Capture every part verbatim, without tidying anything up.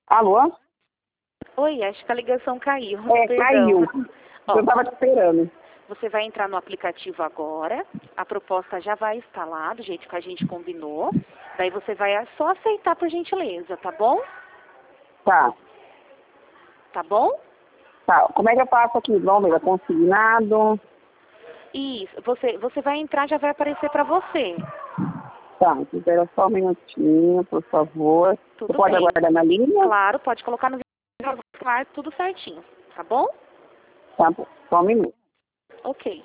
Alô? Oi, acho que a ligação caiu. É, Perdão. caiu. Ó, Eu estava te esperando. você vai entrar no aplicativo agora, a proposta já vai instalar do jeito que a gente combinou. Daí você vai só aceitar por gentileza, tá bom? Tá. Tá bom? Tá. Como é que eu faço aqui? Vamos ver, consignado. Isso, você, você vai entrar, já vai aparecer pra você. Tá, espera só um minutinho, por favor. Tudo Você pode bem. aguardar na linha? Claro, pode colocar no celular tudo certinho, tá bom? Tá bom, só um minuto. Ok.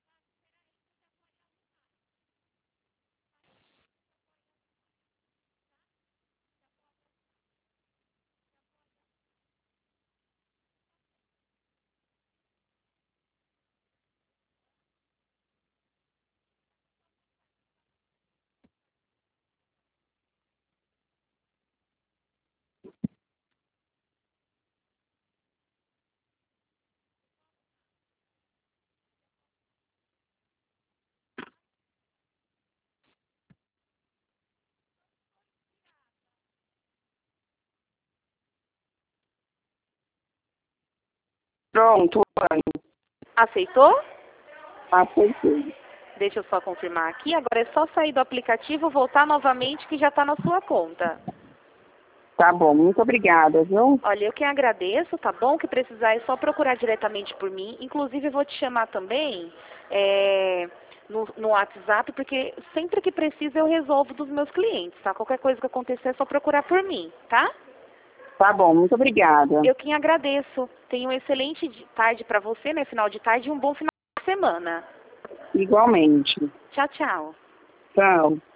Pronto, Anne. Aceitou? Aceitei. Deixa eu só confirmar aqui. Agora é só sair do aplicativo, voltar novamente que já está na sua conta. Tá bom, muito obrigada, viu? Olha, eu que agradeço, tá bom? Que precisar é só procurar diretamente por mim. Inclusive, eu vou te chamar também é, no, no WhatsApp, porque sempre que precisa eu resolvo dos meus clientes, tá? Qualquer coisa que acontecer é só procurar por mim, tá? Tá bom, muito obrigada. Eu que agradeço. Tenha uma excelente de- tarde para você, né? Final de tarde e um bom final de semana. Igualmente. Tchau, tchau. Tchau.